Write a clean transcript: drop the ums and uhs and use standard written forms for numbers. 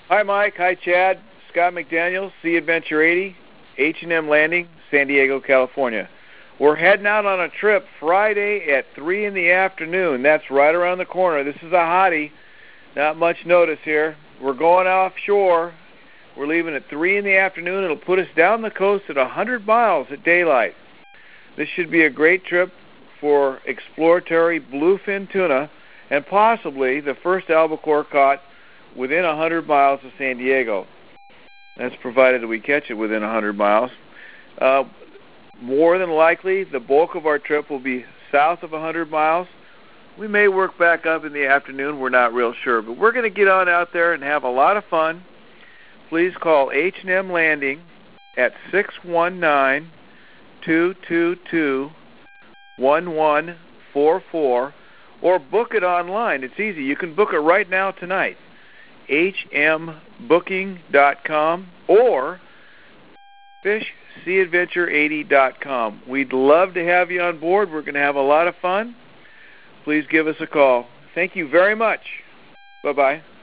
Hi, Mike. Hi, Chad. Scott McDaniel, Sea Adventure 80, H&M Landing, San Diego, California. We're heading out on a trip Friday at 3 in the afternoon. That's right around the corner. This is a hottie. Not much notice here. We're going offshore. We're leaving at 3 in the afternoon. It'll put us down the coast at 100 miles at daylight. This should be a great trip for exploratory bluefin tuna and possibly the first albacore caught within 100 miles of San Diego. That's provided that we catch it within 100 miles. More than likely, the bulk of our trip will be south of 100 miles. We may work back up in the afternoon. We're not real sure. But we're going to get on out there and have a lot of fun. Please call H&M Landing at 619-222-1144 or book it online. It's easy. You can book it right now tonight. hmbooking.com or fishseaadventure80.com. We'd love to have you on board. We're going to have a lot of fun. Please give us a call. Thank you very much. Bye-bye.